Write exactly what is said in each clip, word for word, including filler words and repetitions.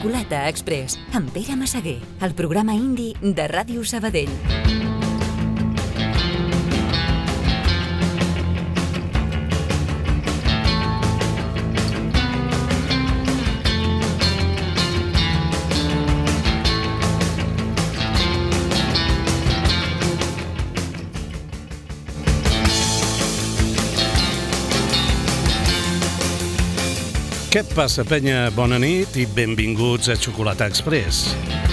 Xocolata Express, amb Pere Massaguer, el programa indi de Ràdio Sabadell. Què passa, penya? Bona nit i benvinguts a Xocolata Express.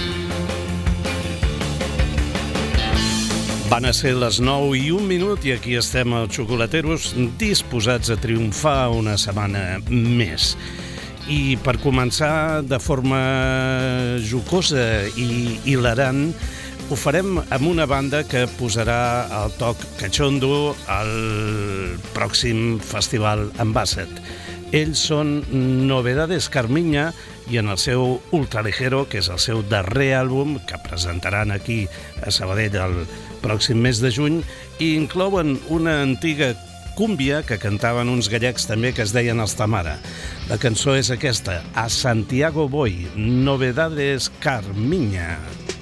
Van a ser les nou i un minut i aquí estem els xocolateros disposats a triomfar una setmana més. I per començar de forma jocosa i hilarant, ho farem amb una banda que posarà el toc cachondo al pròxim festival Ambassador. Ells són Novedades Carmiña i en el seu Ultraligero, que és el seu darrer àlbum, que presentaran aquí a Sabadell el pròxim mes de juny, i inclouen una antiga cúmbia que cantaven uns gallecs també que es deien els Tamara. La cançó és aquesta, A Santiago Voy, Novedades Carmiña.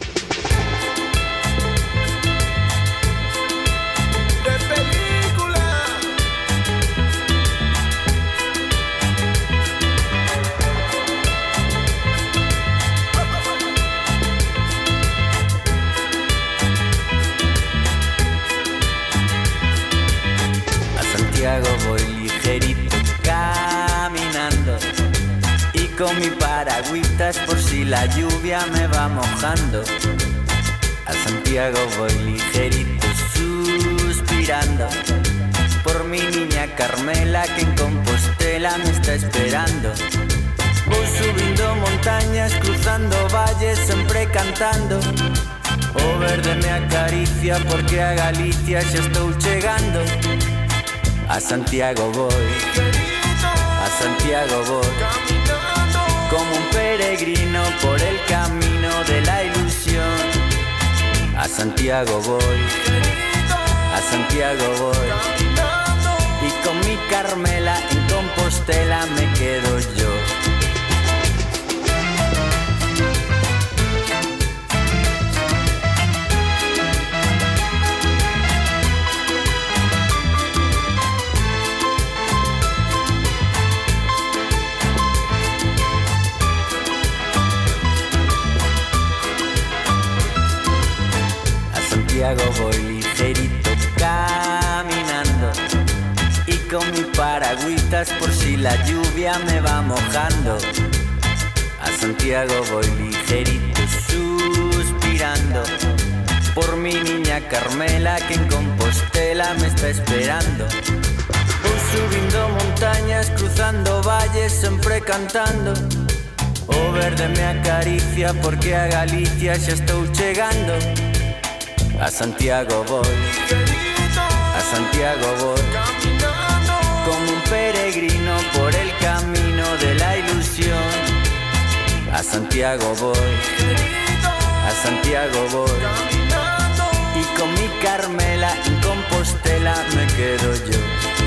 Voy ligerito caminando y con mi paragüitas por si la lluvia me va mojando. A Santiago voy ligerito suspirando por mi niña Carmela que en Compostela me está esperando. Voy subiendo montañas, cruzando valles, siempre cantando. O verde me acaricia porque a Galicia xa estou chegando. A Santiago voy, a Santiago voy, como un peregrino por el camino de la ilusión. A Santiago voy, a Santiago voy, y con mi Carmela en Compostela me quedo yo. Santiago voy ligerito caminando y con mi paragüitas por si la lluvia me va mojando. A Santiago voy ligerito suspirando por mi niña Carmela que en Compostela me está esperando. Voy subiendo montañas, cruzando valles, siempre cantando. O verde me acaricia porque a Galicia xa estou chegando. A Santiago voy, a Santiago voy, como un peregrino por el camino de la ilusión. A Santiago voy, a Santiago voy, y con mi Carmela en Compostela me quedo yo.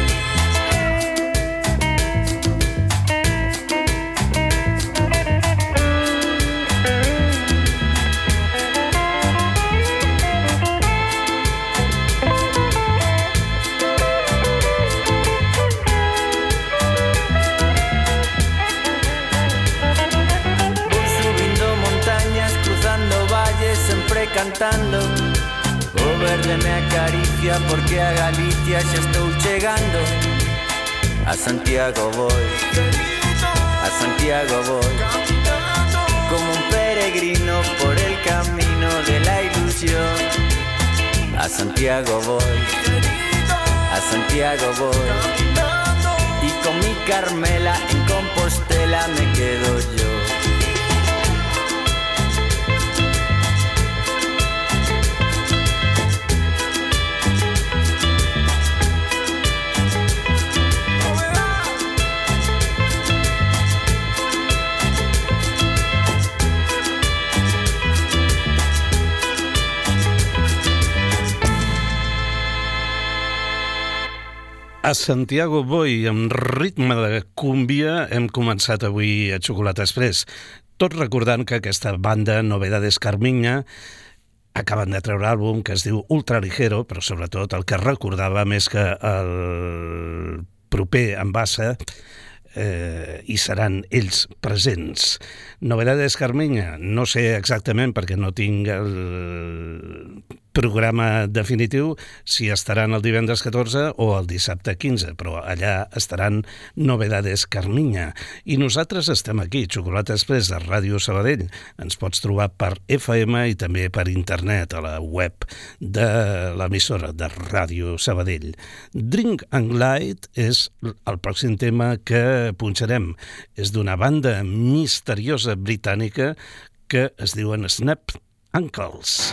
Cantando, o verde me acaricia porque a Galicia xa estou chegando. A Santiago voy, a Santiago voy, como un peregrino por el camino de la ilusión. A Santiago voy, a Santiago voy, y con mi Carmela en Compostela me quedo yo. A Santiago Voy, amb ritme de cúmbia, hem començat avui a Xocolata Express. Tot recordant que aquesta banda, Novedades Carmiña, acaben de treure àlbum que es diu Ultra Ligero, però sobretot el que recordava més que el proper Embassa, eh, i seran ells presents. Novedades Carmiña, no sé exactament perquè no tinc el programa definitiu si estaran el divendres catorze o el dissabte quinze, però allà estaran Novedades Carmiña. I nosaltres estem aquí, Xocolata Express de Ràdio Sabadell. Ens pots trobar per F M i també per internet a la web de l'emissora de Ràdio Sabadell. Drink and Light és el pròxim tema que punxarem. És d'una banda misteriosa britànica que es diuen Snap Ankles.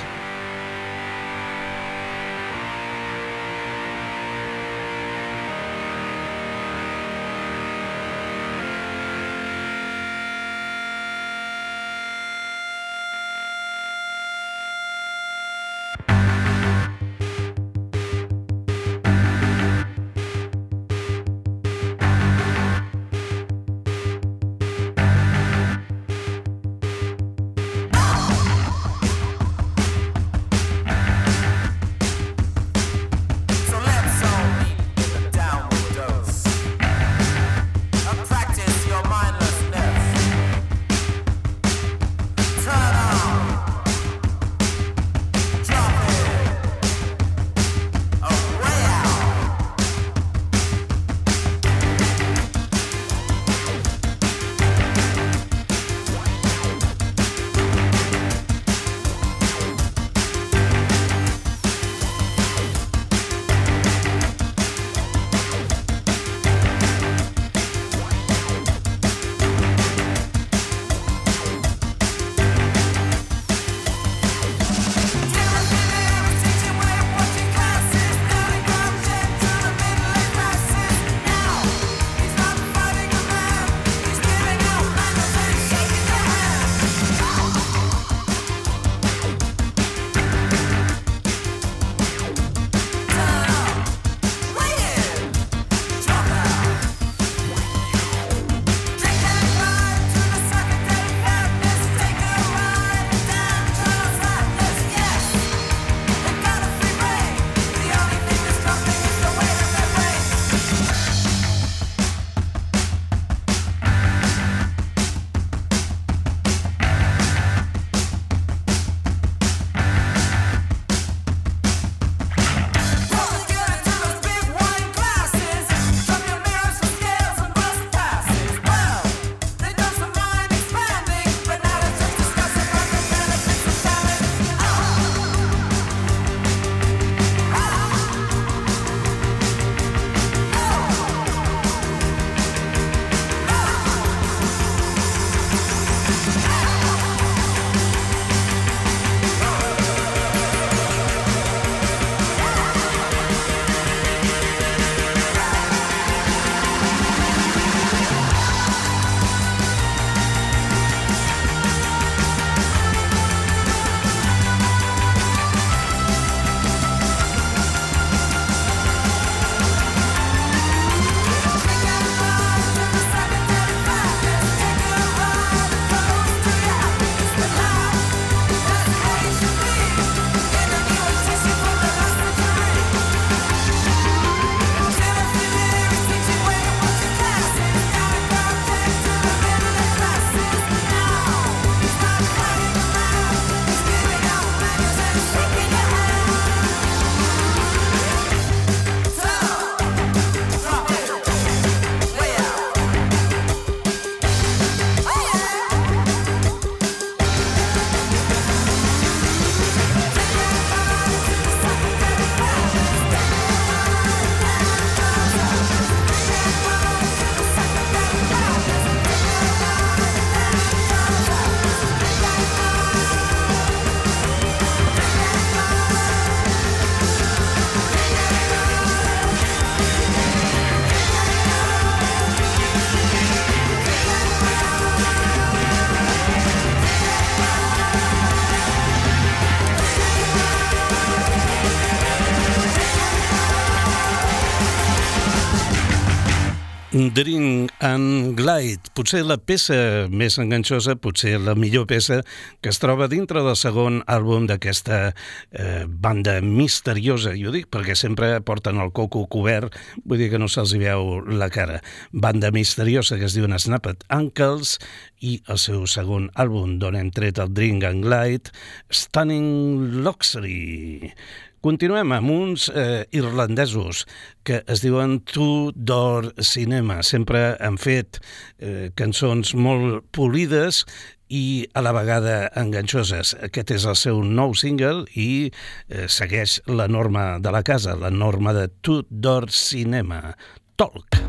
Drink and Glide, potser la peça més enganxosa, potser la millor peça que es troba dintre del segon àlbum d'aquesta eh, banda misteriosa. I ho dic perquè sempre porten el coco cobert, vull dir que no se'ls hi veu la cara. Banda misteriosa que es diuen Snapped Ankles i el seu segon àlbum d'on hem tret el Drink and Glide, Stunning Luxury. Continuem amb uns eh, irlandesos que es diuen Two Door Cinema. Sempre han fet eh, cançons molt polides i a la vegada enganxoses. Aquest és el seu nou single i eh, segueix la norma de la casa, la norma de Two Door Cinema. Talk.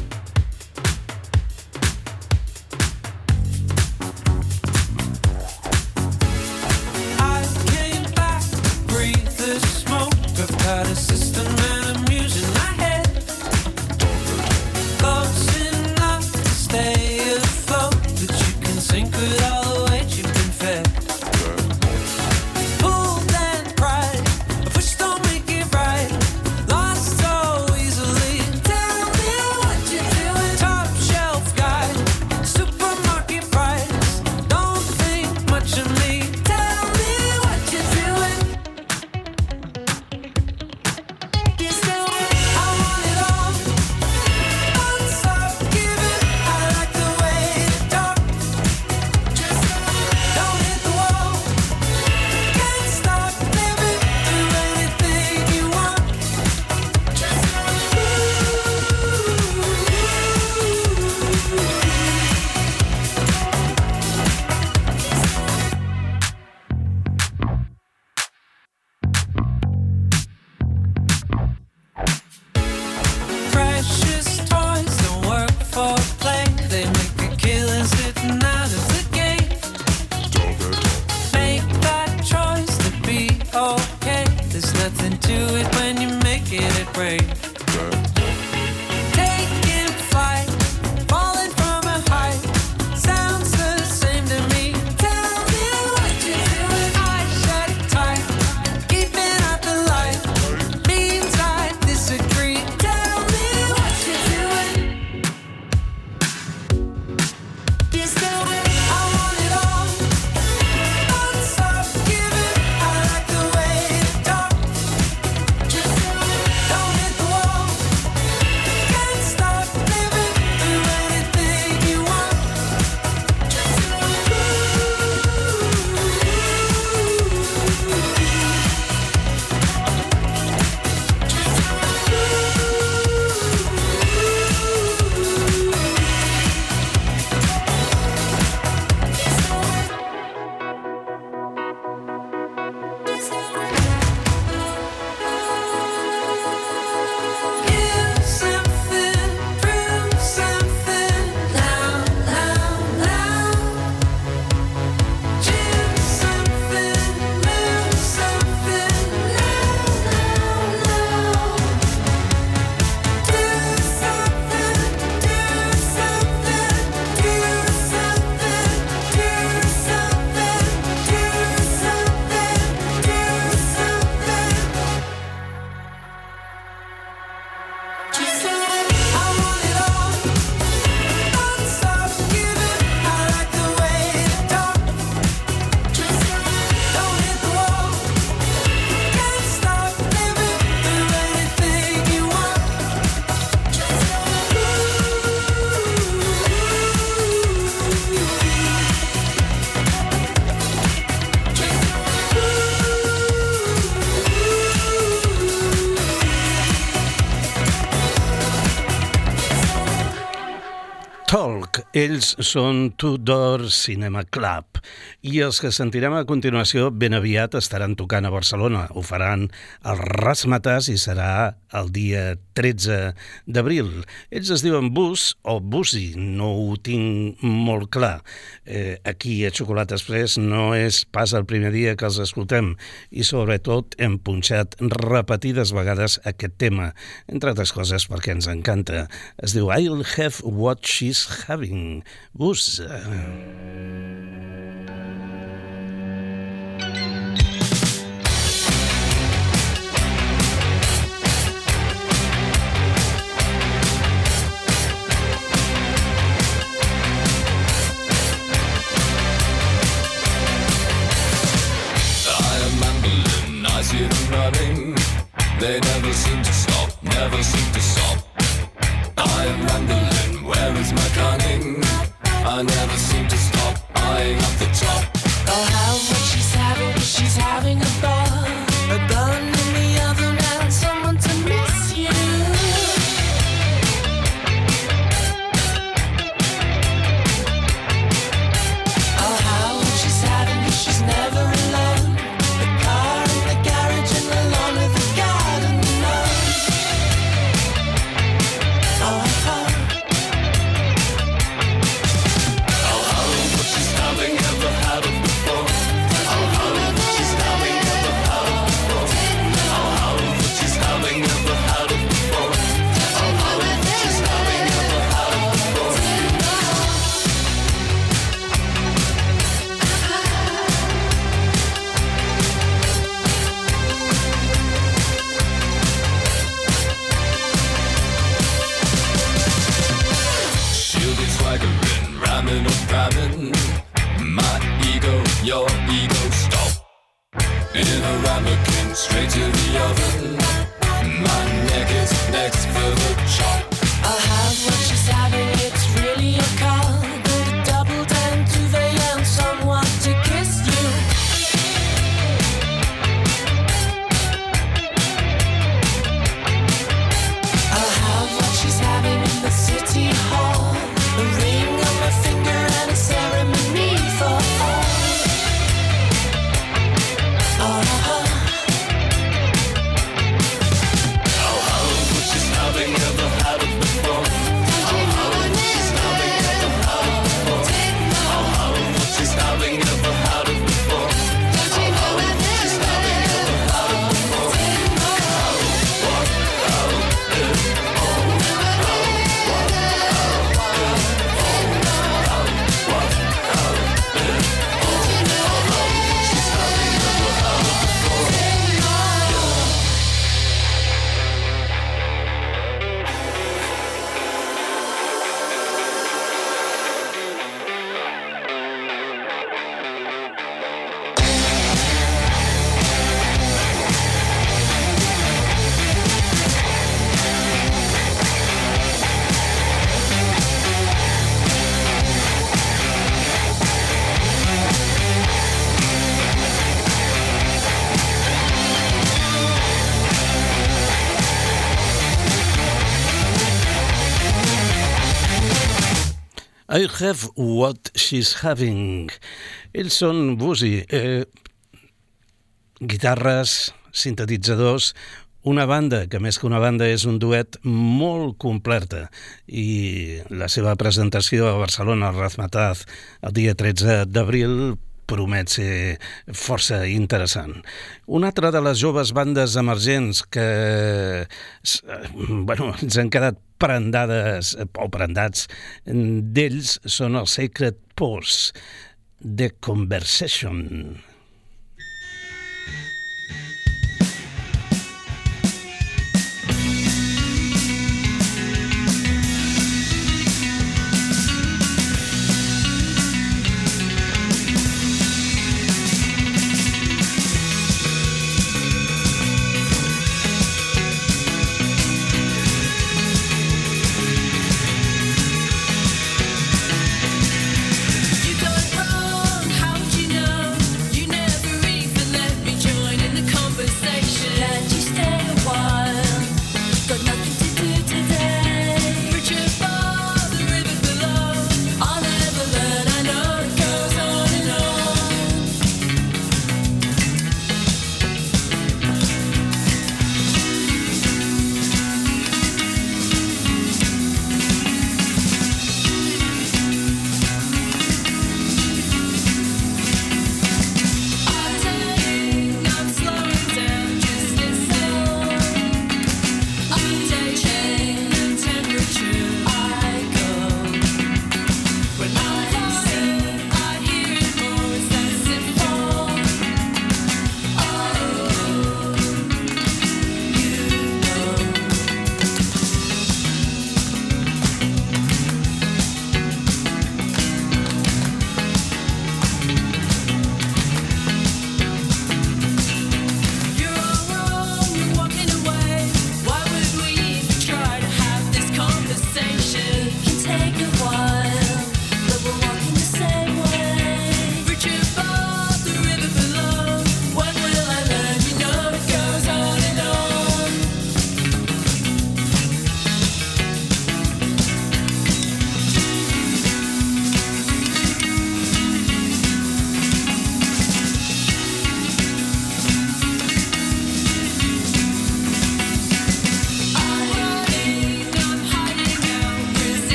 Got a system and I'm using my head. Close enough to stay afloat, that you can sink with all the weight you've been fed. Pulled and pried, a push don't make it right. Lost so easily. Tell me what you're doing. Top shelf guy, supermarket price. Don't think much of me. Tell me what you're doing. Talk, ells són Two Door Cinema Club i els que sentirem a continuació ben aviat estaran tocant a Barcelona. Ho faran al Razzmatazz i serà el dia tretze d'abril. Ells es diuen Bus o Busi, no ho tinc molt clar. Eh, aquí a Xocolata Express no és pas el primer dia que els escoltem i sobretot hem punxat repetides vegades aquest tema, entre altres coses perquè ens encanta. Es diu I'll Have What She's Having. Bus. your ego stop. In a ramekin straight to the oven. My neck is next for the chop. I'll have what she's having, it's really a call. Go to double ten to the end, someone to kiss you. I'll have what she's having in the city hall. A ring on my finger and a ceremony for all. Uh-huh. I'll have what she's having, never had it before. I'll have what she's having, never had it before. I'll have what she's having, never had it before. I'll have what she's having, never had it before. I have what she's having. Ells són Woozy, eh, guitarres, sintetitzadors, una banda que més que una banda és un duet molt completa, i la seva presentació a Barcelona, al Razmataz, el dia tretze d'abril, promet ser força interessant. Una altra de les joves bandes emergents que bueno, ens han quedat prendades o prendats d'ells són el Sacred Pause, The Conversation. You don't wrong, how'd you know? You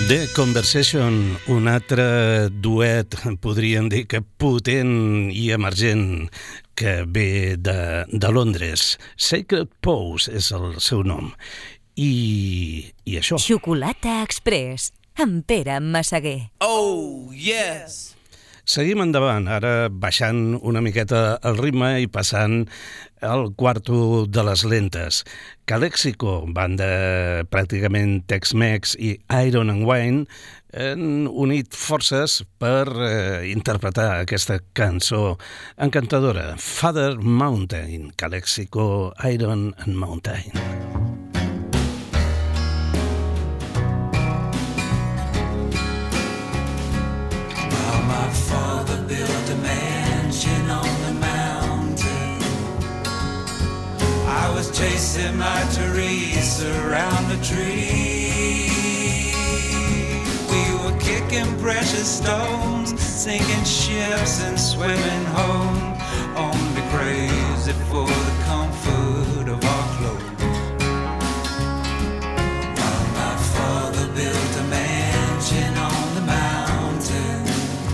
The Conversation, un altre duet, podríem dir que potent i emergent, que ve de, de Londres. Sacred Pose és el seu nom. I, i això. Xocolata Express, amb Pere Massaguer. Oh, yes. Seguim endavant, ara baixant una miqueta el ritme i passant al quarto de les lentes. Calexico, banda pràcticament Tex-Mex, i Iron and Wine han unit forces per eh, interpretar aquesta cançó encantadora, Father Mountain, Calexico, Iron and Mountain. My father built a mansion on the mountain. I was chasing my Teresa around the tree. We were kicking precious stones, sinking ships and swimming home, only crazy for the comfort of our clothes. While my father built a mansion on the mountain,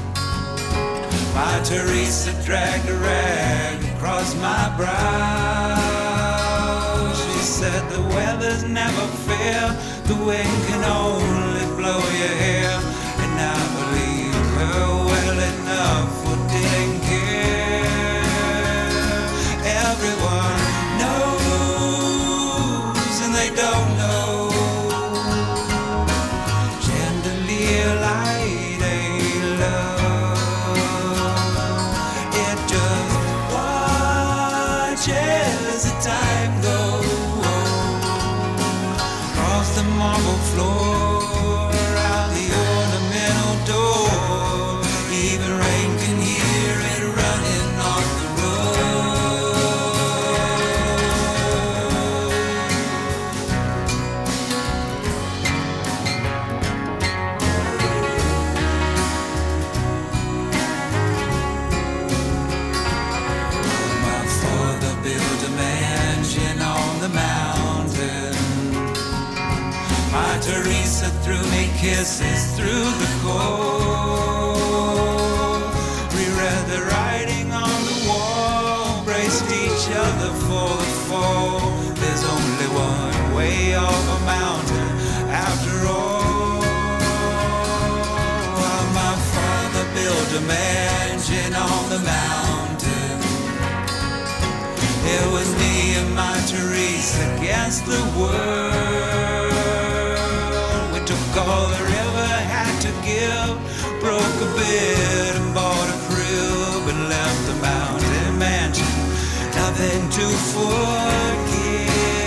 my Teresa dragged a rag across my brow. She said the weather's never fair, the wind can only blow your hair. And I believe her well enough for didn't care. Everyone knows and they don't know. Chandelier light ain't love. It just watches the time go across the marble floor, out the ornamental door. Even rain can hear it running off the Teresa threw me kisses through the cold. We read the writing on the wall, braced each other for the fall. There's only one way off a mountain after all. While my father built a mansion on the mountain, it was me and my Teresa against the world. Took all the river had to give, broke a bed and bought a crib, and left the mountain mansion, nothing to forgive.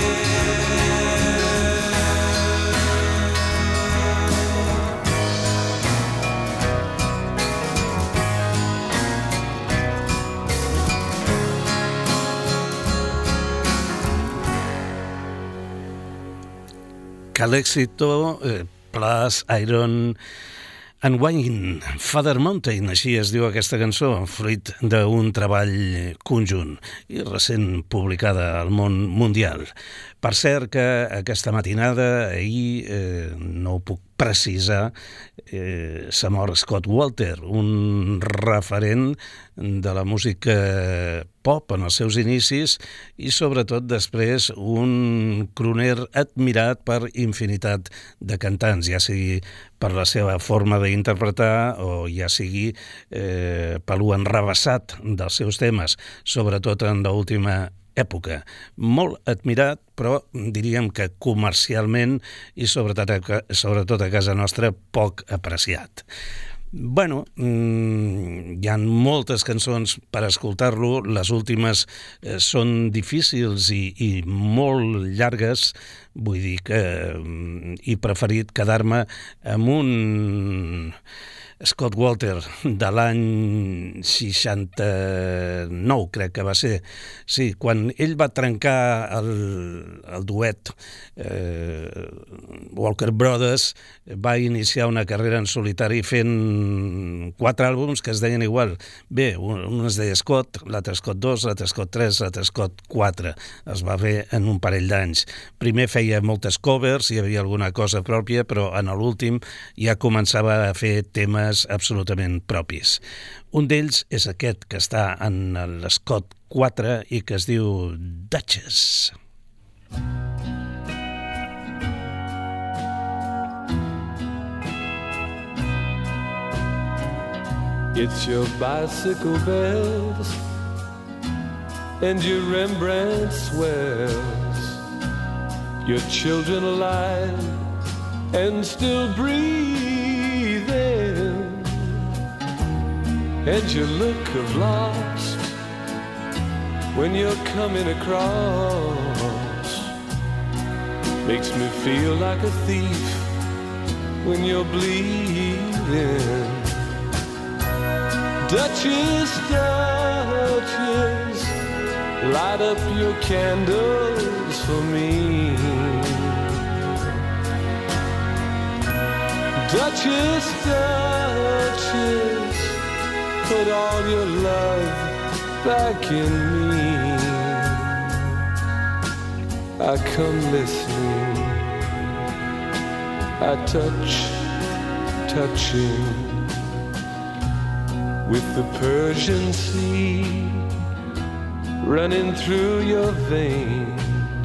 Calexico eh, plus Iron and Wine, Father Mountain, així es diu aquesta cançó, fruit d'un treball conjunt i recent publicada al món mundial. Per cert que aquesta matinada, ahir, eh, no ho puc precisar, eh, s'ha mort Scott Walter, un referent de la música pop en els seus inicis i sobretot després un crooner admirat per infinitat de cantants, ja sigui per la seva forma d'interpretar o ja sigui eh, per l'enrevessat dels seus temes, sobretot en l'última època. Molt admirat, però diríem que comercialment i sobretot a, sobretot a casa nostra poc apreciat. Bueno, mmm, hi ha moltes cançons per escoltar-lo, les últimes eh, són difícils i, i molt llargues, vull dir que mm, he preferit quedar-me amb un Scott Walker, de l'any seixanta-nou, crec que va ser. Sí, quan ell va trencar el, el duet eh, Walker Brothers, va iniciar una carrera en solitari fent quatre àlbums que es deien igual. Bé, un, un es deia Scott, l'altre Scott dos, l'altre Scott tres, l'altre Scott quatre. Es va fer en un parell d'anys. Primer feia moltes covers, hi havia alguna cosa pròpia, però en l'últim ja començava a fer temes absolutament propis. Un d'ells és aquest que està en l'Scott quatre i que es diu Duchess. It's your bicycle bells and your Rembrandt swells, your children alive and still breathing, and your look of lost when you're coming across makes me feel like a thief when you're bleeding. Duchess, Duchess, light up your candles for me. Duchess, Duchess, put all your love back in me. I come listening, I touch, touching with the Persian Sea running through your veins.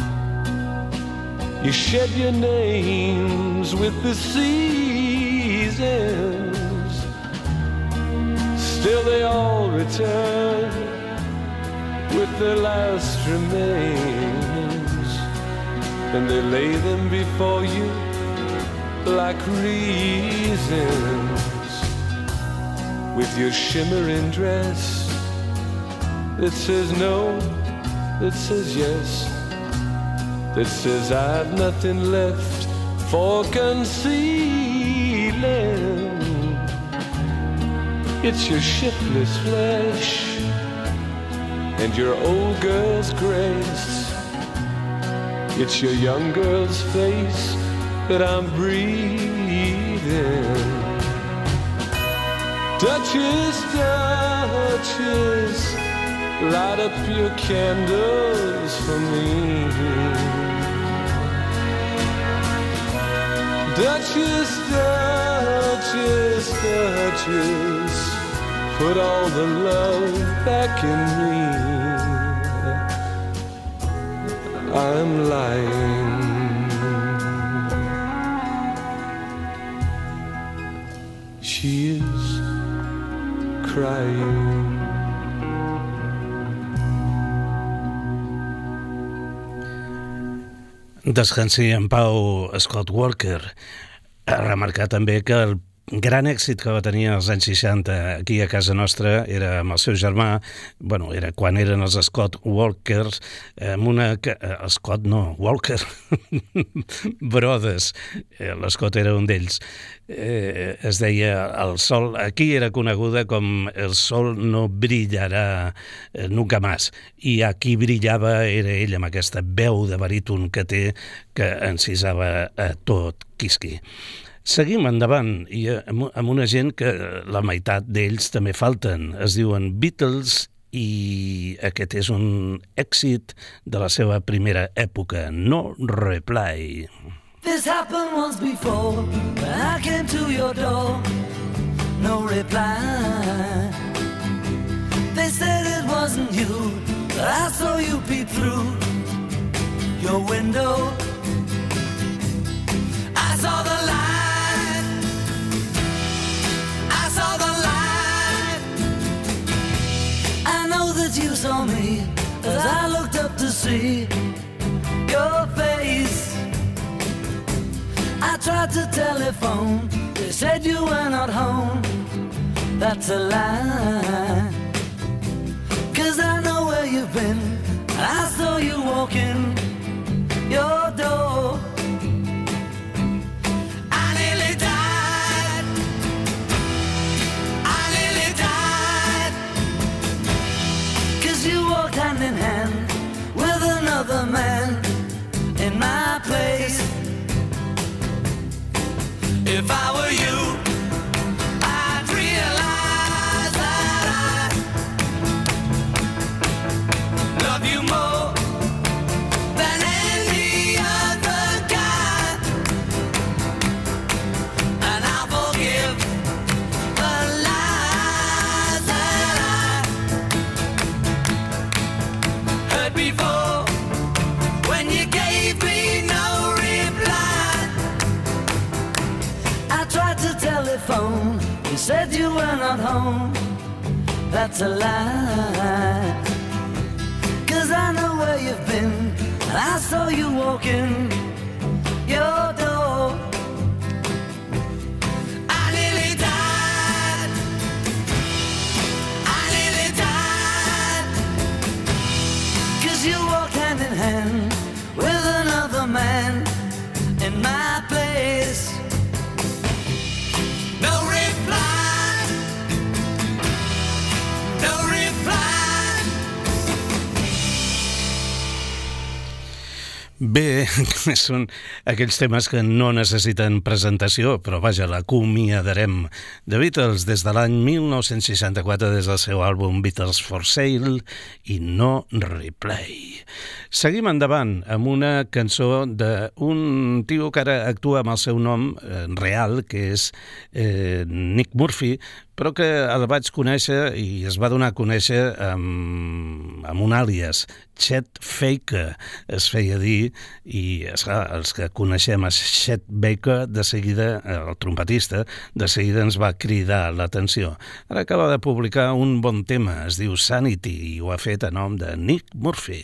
You shed your names with the seasons, still they all return with their last remains, and they lay them before you like reasons. With your shimmering dress that says no, that says yes, that says I've nothing left for concealing. It's your shiftless flesh and your old girl's grace. It's your young girl's face that I'm breathing. Duchess, Duchess, light up your candles for me. Duchess, Duchess, Duchess, put all the love back in me. I'm lying. She is crying. Descansi en pau Scott Walker. A remarcar també que el gran èxit que va tenir als anys seixanta aquí a casa nostra era amb el seu germà, bueno, era quan eren els Scott Walkers, amb una... Eh, Scott no, Walker Brothers, eh, l'Scott era un d'ells. Eh, es deia El sol, aquí era coneguda com El sol no brillarà eh, nunca más, i aquí brillava era ell amb aquesta veu de baríton que té, que encisava a tot quisqui. Seguim endavant i amb una gent que la meitat d'ells també falten. Es diuen Beatles i aquest és un èxit de la seva primera època, No Reply. This happened once before, when I came to your door, no reply. They said it wasn't you, but I saw you peep through your window. I saw the light. You saw me as I looked up to see your face. I tried to telephone, they said you were not home. That's a lie, 'cause I know where you've been. I saw you walking your door. I nearly died in my place. If I were you, I'd realize that I love you more than any other guy, and I'll forgive the lies that I heard before when you gave me no reply. I tried to telephone, you said you were not home. That's a lie, 'cause I know where you've been. I saw you walking your door. I nearly died, I nearly died, 'cause you walked hand in hand with another man in my place. No reply, no reply. Bé, són aquells temes que no necessiten presentació, però vaja, l'acomiadarem. The Beatles, des de l'any mil nou-cents seixanta-quatre, des del seu àlbum Beatles for Sale i No Replay. Seguim endavant amb una cançó d'un tio que ara actua amb el seu nom eh, real, que és eh, Nick Murphy, però que el vaig conèixer i es va donar a conèixer amb, amb un àlies, Chet Faker, es feia dir, i esclar, els que coneixem a Chet Baker, de seguida, el trompetista, de seguida ens va cridar l'atenció. Ara acaba de publicar un bon tema, es diu Sanity, i ho ha fet a nom de Nick Murphy.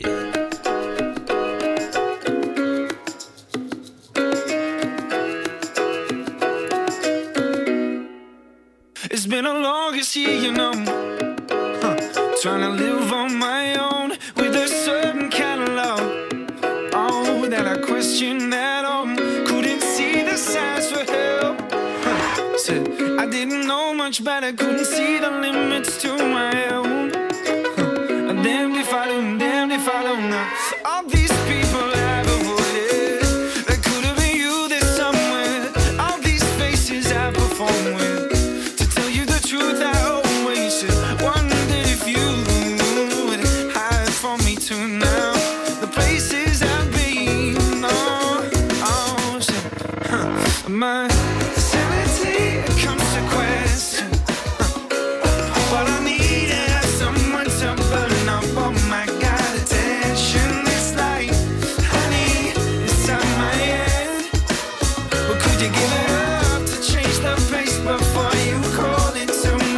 It's been a longest year, you know, huh. Trying to live on my own with a certain kind of love, oh, that I questioned at all. Couldn't see the signs for help, huh. Said I didn't know much better, couldn't see the limits to my own, huh. Damned if I don't, damned if I don't know. All these people I've avoided, that could have been you there somewhere. All these faces I perform with, truth I always said, wondered if you would hide from me too now. The places I've been, oh, oh, said, huh. My sanity comes to question, huh. What I need is someone to burn up. Oh my God, attention. It's like honey inside my head. But could you give it up to change the pace before you call it?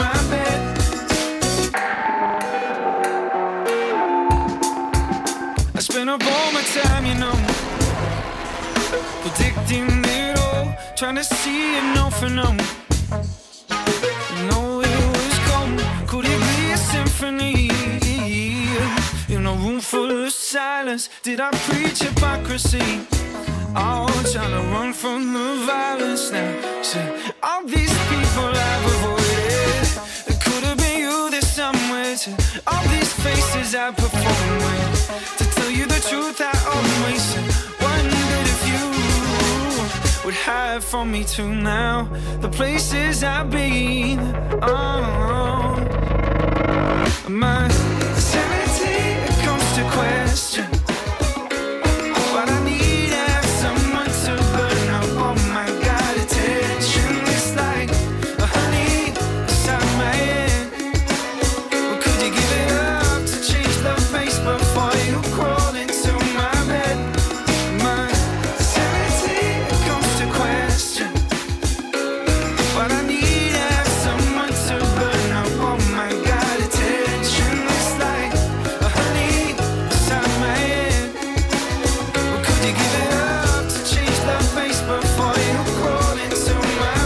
Up all my time, you know, predicting it all, trying to see it, no for no. You know it was gone. Could it be a symphony in a room full of silence? Did I preach hypocrisy? Oh, trying to run from the violence now. See, all these people I've avoided, it could have been you there somewhere. To all these faces I perform with, to tell you the truth I always said, wondered if you would hide from me too now. The places I've been, oh, my sanity comes to question. What I need is someone to burn up. Oh my God, attention. It's like a honey inside my head. Well, could you give it up to change the face before you crawl into my bed? My sanity comes to question. What I need is someone to burn up. Oh my God, attention. It's like a honey inside my head. Well, could you give it up to change the face before you crawl into my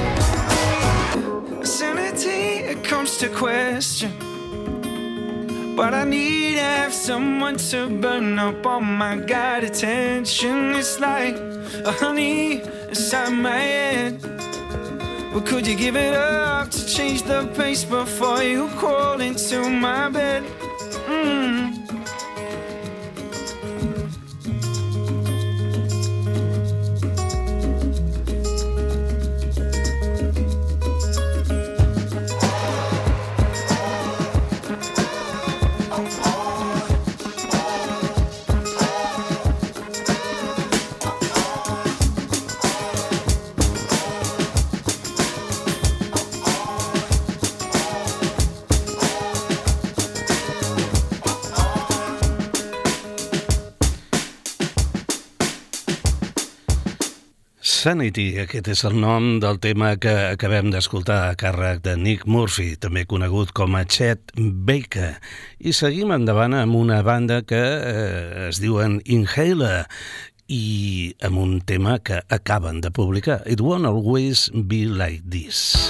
bed? Sanity, it comes to question. What I need is someone to burn up. Oh my God, attention. It's like a honey inside my head. Well, could you give it up to change the pace before you crawl into my bed? Mm. Sanity, aquest és el nom del tema que acabem d'escoltar a càrrec de Nick Murphy, també conegut com a Chet Baker. I seguim endavant amb una banda que eh, es diuen Inhaler i amb un tema que acaben de publicar, It Won't Always Be Like This.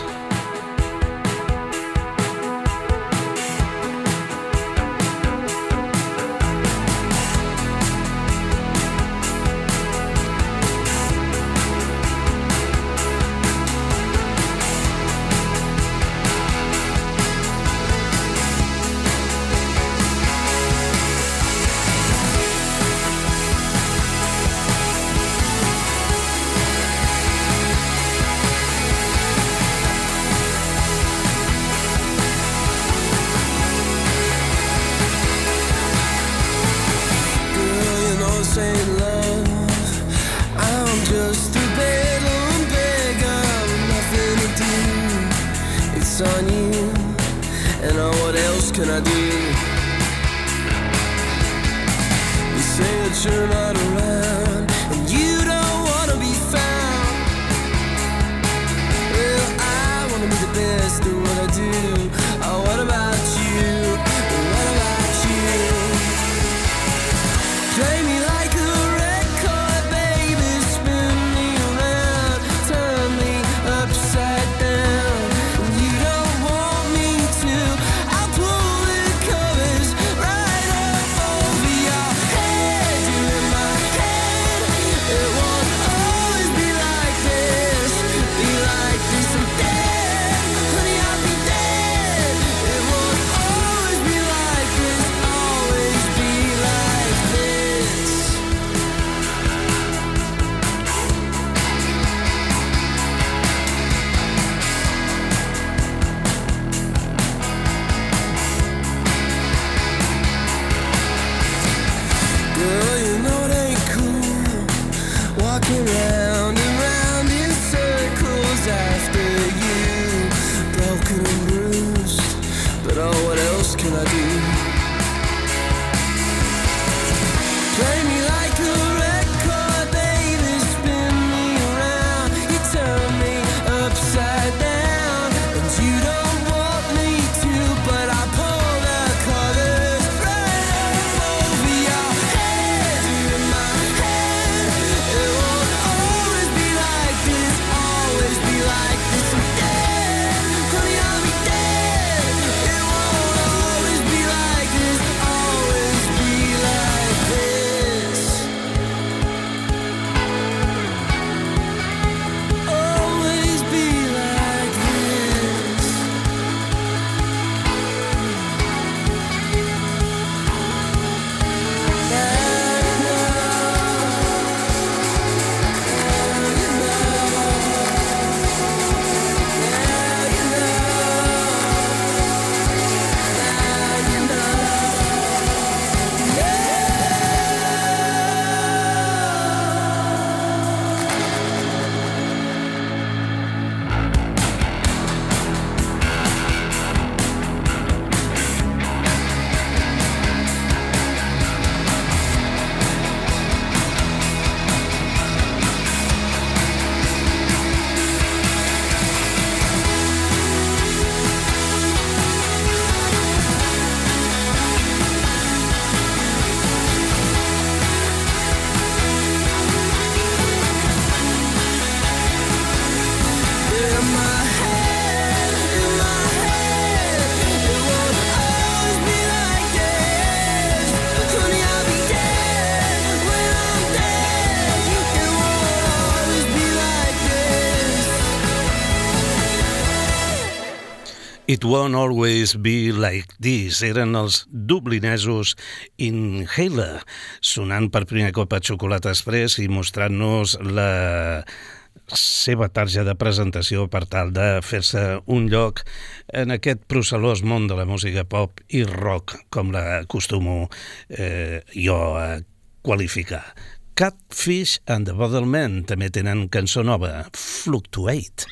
It Won't Always Be Like This eren els dublinesos Inhaler, sonant per primer cop a Xocolata Express i mostrant-nos la seva tarja de presentació per tal de fer-se un lloc en aquest procel·lós món de la música pop i rock, com l'acostumo eh, jo a qualificar. Catfish and the Bottlemen també tenen cançó nova, Fluctuate.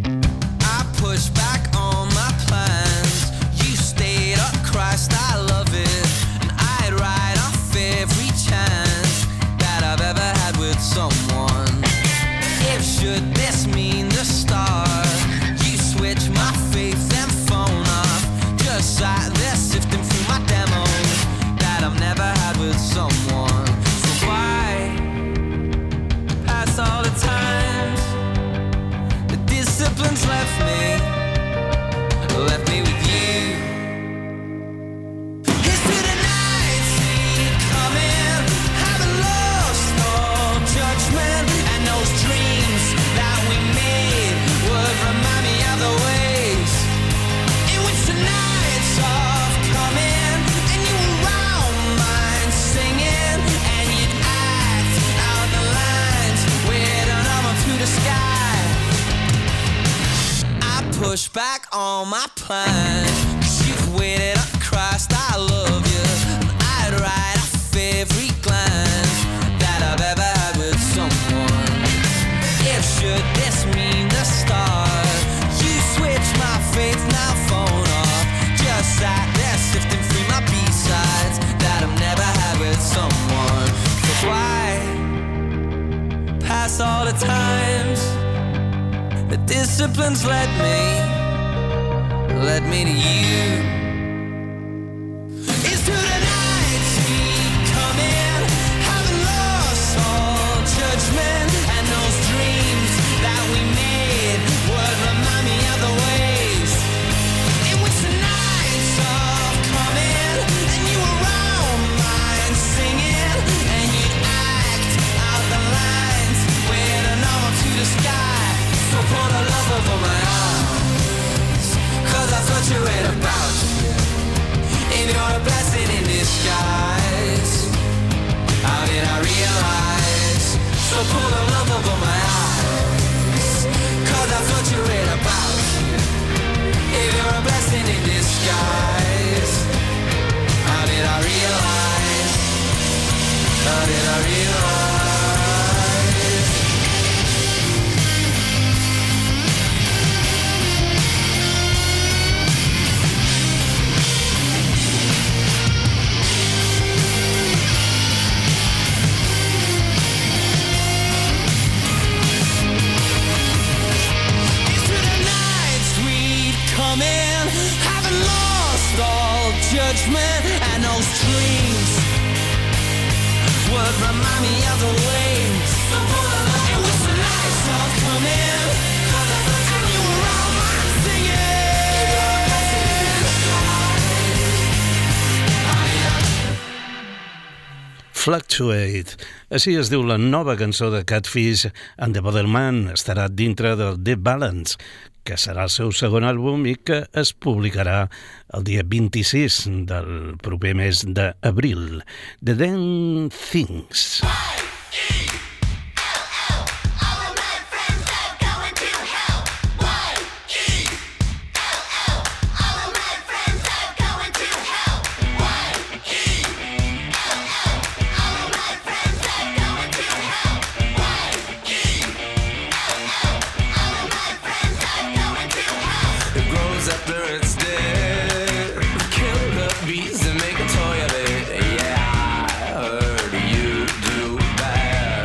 I push back on my plans. You stayed up, Christ, I love it. And I'd ride off every chance that I've ever had with someone. It push back on my plans. 'Cause you've waited up Christ, I love you. And I'd write off every glance that I've ever had with someone. If should this mean the start, you switch my faith, now phone off. Just sat there sifting through my B-sides that I've never had with someone. So why pass all the times the disciplines led me, led me to you. It's to the nights we come in, having lost all judgment, and those dreams that we made would remind me of the ways in which the nights of coming, and you were around mine singing, and you'd act out the lines with an arm to the sky. So pour the love over my eyes, 'cause I thought you read about you, and you're a blessing in disguise. How did I realize? So pour the love over my eyes, 'cause I thought you read about you, and you're a blessing in disguise. How did I realize? How did I realize? In, having lost all judgment, and those dreams would remind me of the ways in which the lights all come in, and you were all mine singing. Fluctuate. Així es diu la nova cançó de Catfish and the Bottleman. Estarà dintre del The Balance, que serà el seu segon àlbum i que es publicarà el dia vint-i-sis del proper mes d'abril. The Damn Things. After it's dead, kill the bees and make a toilet. Yeah, I heard you do bad.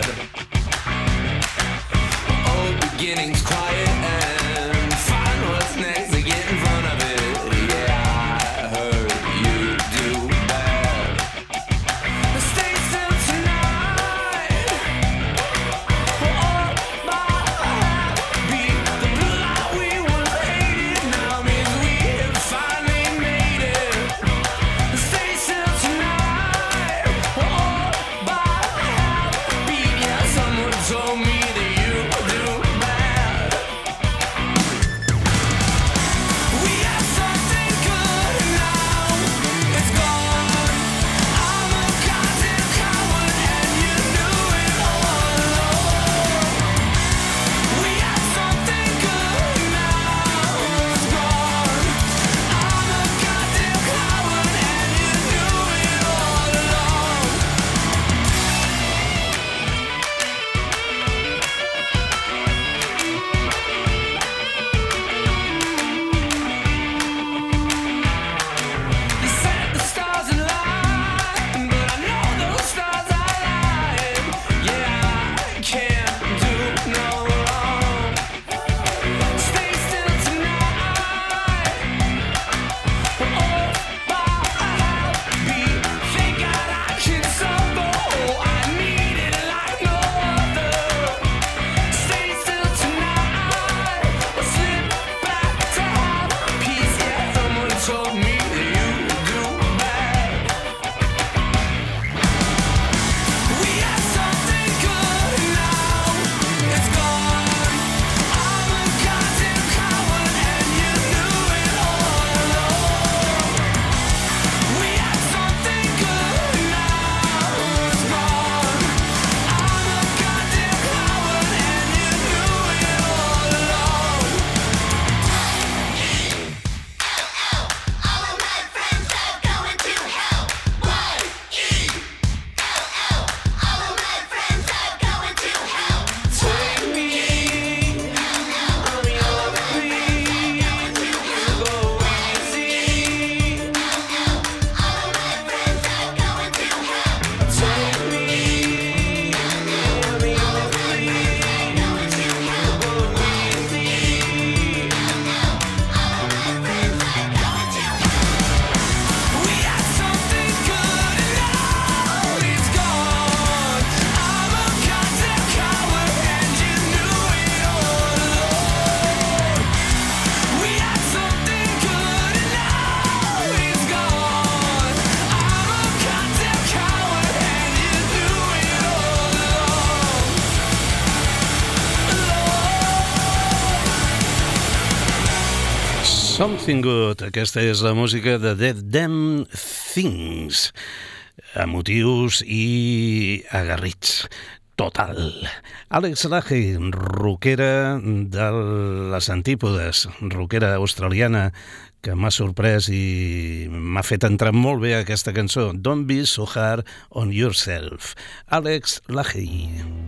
Something Good, aquesta és la música de Dead Damn Things, emotius i agarrits, total. Alex Lahey, rockera de les antípodes, rockera australiana, que m'ha sorprès i m'ha fet entrar molt bé aquesta cançó, Don't Be So Hard on Yourself. Alex Lahey.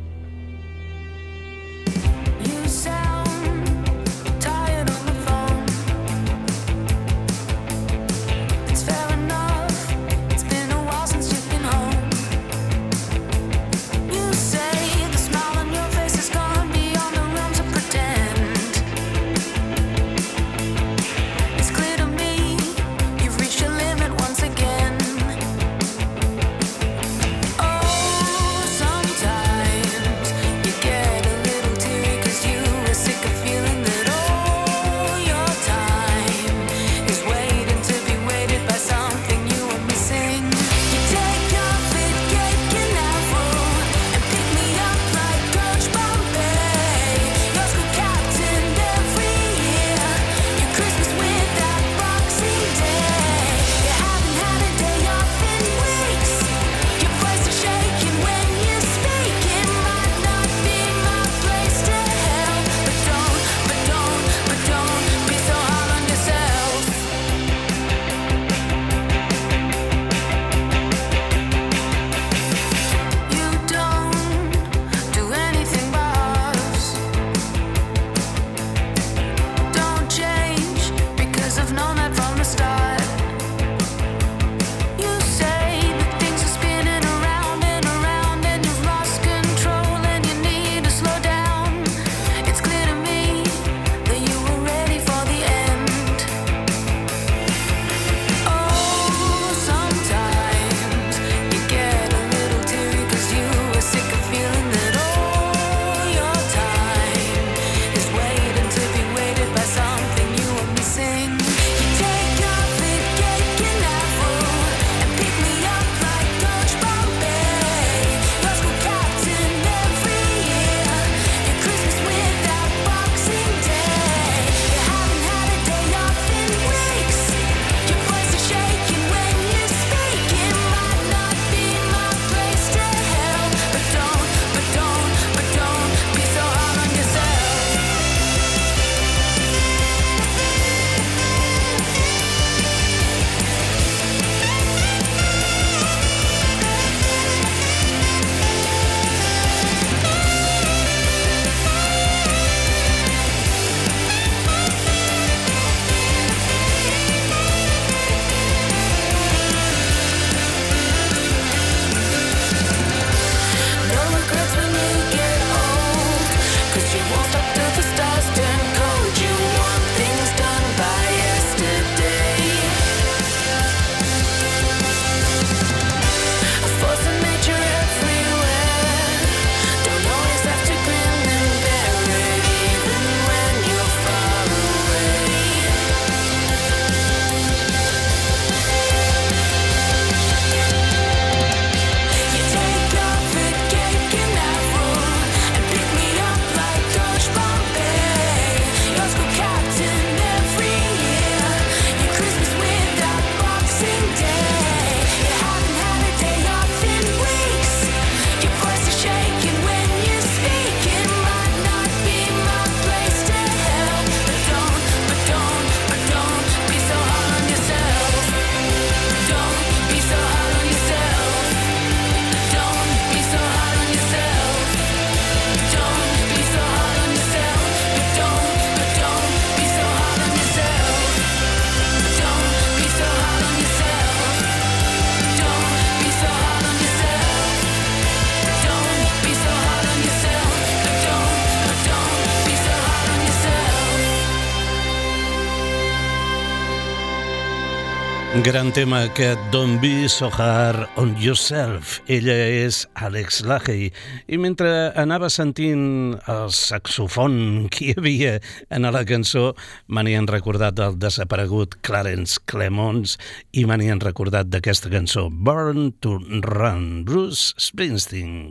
Gran tema aquest, Don't Be So Hard on Yourself. Ella és Alex Lahey. I mentre anava sentint el saxofon que hi havia en la cançó, me n'hi han recordat del desaparegut Clarence Clemons i me n'hi han recordat d'aquesta cançó, Born to Run, Bruce Springsteen.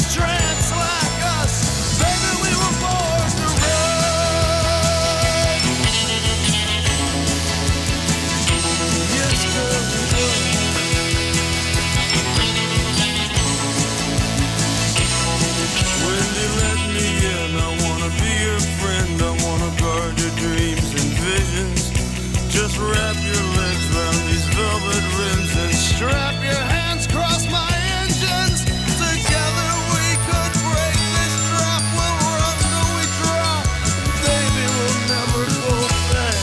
trance like us. Baby, we were born to run. Yes, girl, we were. Wendy, let me in. I wanna be your friend. I wanna guard your dreams and visions. Just wrap your legs round these velvet rims and strap your hands across my engines. Together we could break this trap. We'll run till we drop. Baby, we'll never go back.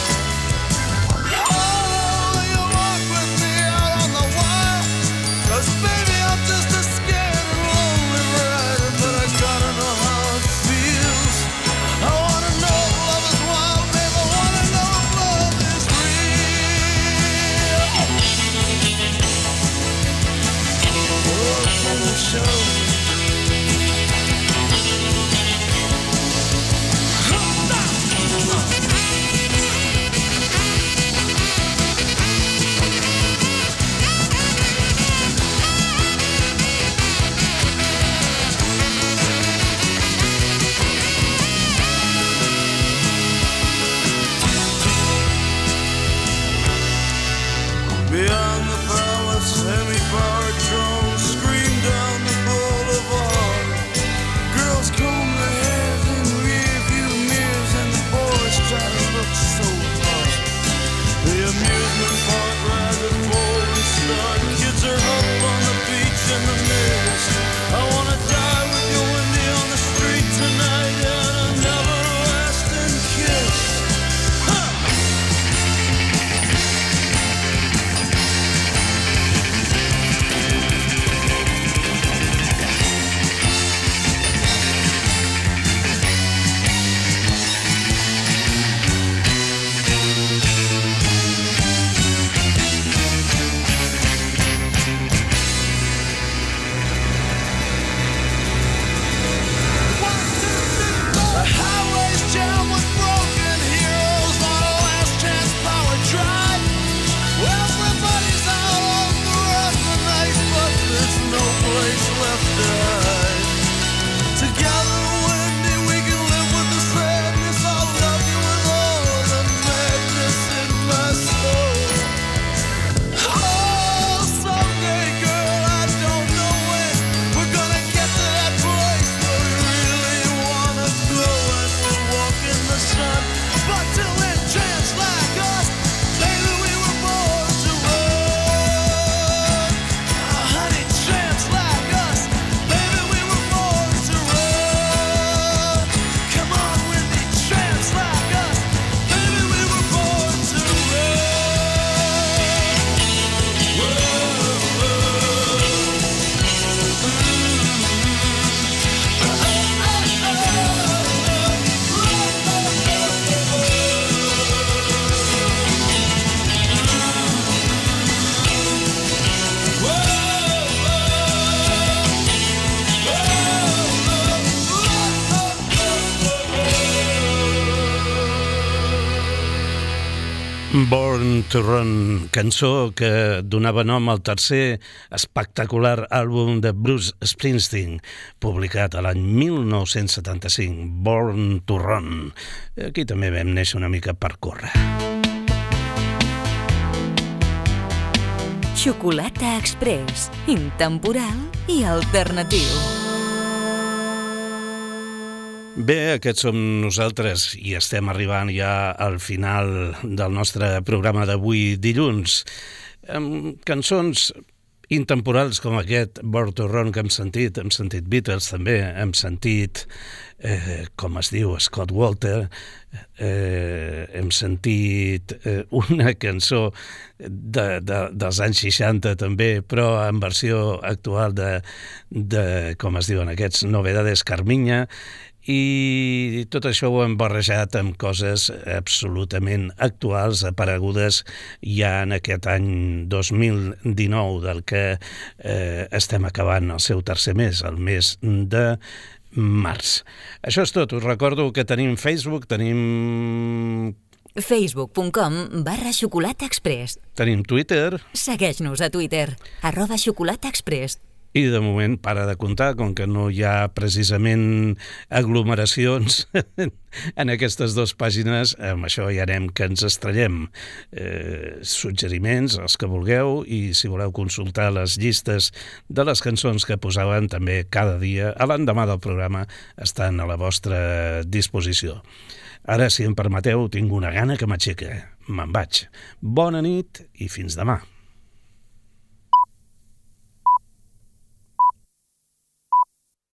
Oh, you walk with me out on the wire. 'Cause baby, I'm just a scared and lonely rider. But I gotta know how it feels. I wanna know if love is wild, babe. I wanna know if love is real. Oh, can you show me? Beyond the palace, semi-powered drones scream down the boulevard. Girls comb their hair in rear-view mirrors, and the boys try to look so hot. The amusement park ride is bold and start. Kids are huddled on the beach in the mirrors. I wanna die with you, Wendy, on the street tonight, and an everlasting kiss. Huh. The highway's jammed with broken heroes on a last chance power drive. Everybody's out on the run tonight, but there's no place left to hide. Together, Wendy, we can live with the sadness. I'll love you with all the madness in my soul. Oh, someday, girl, I don't know when we're gonna get to that place where we really wanna go and we'll walk in the sun. But till then, chance like us, baby, we were born to run. Oh, honey, chance like us, baby, we were born to run. Come on, Wendy, chance like us, baby, we were born to run. Born to Run, cançó que donava nom al tercer espectacular àlbum de Bruce Springsteen, publicat a l'any mil nou-cents setanta-cinc, Born to Run. Aquí també vam néixer una mica per córrer. Xocolata Express, intemporal i alternatiu. Bé, aquests som nosaltres i estem arribant ja al final del nostre programa d'avui dilluns. Amb cançons intemporals com aquest Born to Run que hem sentit, hem sentit Beatles també, hem sentit, eh, com es diu, Scott Walter, eh, hem sentit eh, una cançó de, de, dels anys seixanta també, però en versió actual de, de com es diuen aquests, Novedades Carmiña, i tot això ho hem barrejat amb coses absolutament actuals, aparegudes ja en aquest any dos mil dinou, del que eh, estem acabant el seu tercer mes, el mes de març. Això és tot. Us recordo que tenim Facebook, tenim facebook punt com barra Xocolata Express. Tenim Twitter. Segueix-nos a Twitter, arroba Xocolata Express. I de moment para de comptar, com que no hi ha precisament aglomeracions en aquestes dues pàgines, amb això ja anem que ens estrellem. Eh, suggeriments, els que vulgueu, i si voleu consultar les llistes de les cançons que posaven també cada dia, a l'endemà del programa, estan a la vostra disposició. Ara, si em permeteu, tinc una gana que m'aixeca. Me'n vaig. Bona nit i fins demà.